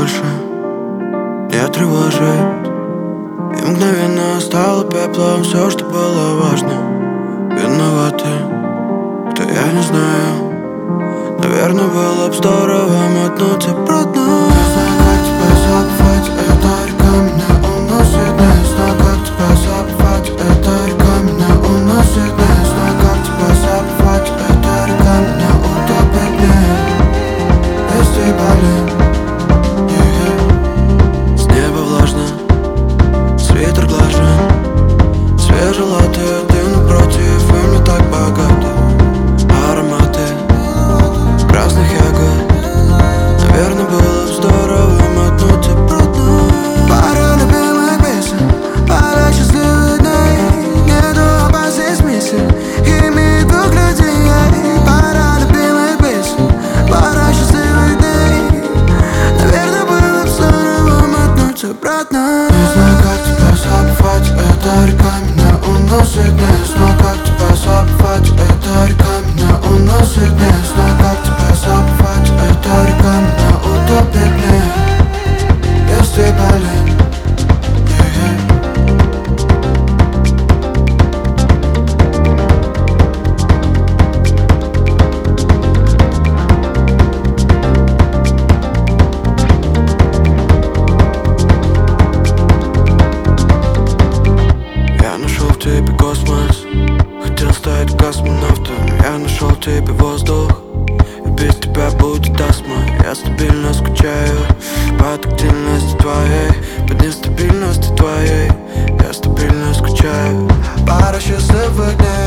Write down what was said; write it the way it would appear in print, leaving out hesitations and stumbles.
больше не тревожит. И мгновенно стало пеплом все, что было важно. Виноваты, кто, я не знаю. Наверное, было б здорово мотнуться обратно. Не знаю, как тебя забывать, эта река меня уносит. Не знаю, как тебя забывать, эта река меня уносит. Не знаю, как тебя забывать, эта река меня утопит. Без тебя, с неба влажно, свитер глажен, свежелатые, ты напротив, и мне так богато. Ароматы красных ягод, наверное, было бы здорово мотнуть обратно. Пара любимых песен, пара счастливых дней. Нету опасных смыслов, ими двух людей. Пара любимых песен, пара счастливых дней. Наверное, было бы здорово мотнуть обратно. Не знаю, как тебя забывать, эта река меня уносит. Не знаю, как тебя забывать, эта река меня уносит. Не знаю, как тебя забывать, эта река меня утопит. Без тебя, я нашел в тебе космос, хотел стать космонавтом. Я нашел в тебе воздух, и без тебя будет астма. Я стабильно скучаю по тактильности твоей, по нестабильности твоей. Я стабильно скучаю. Пара счастливых дней.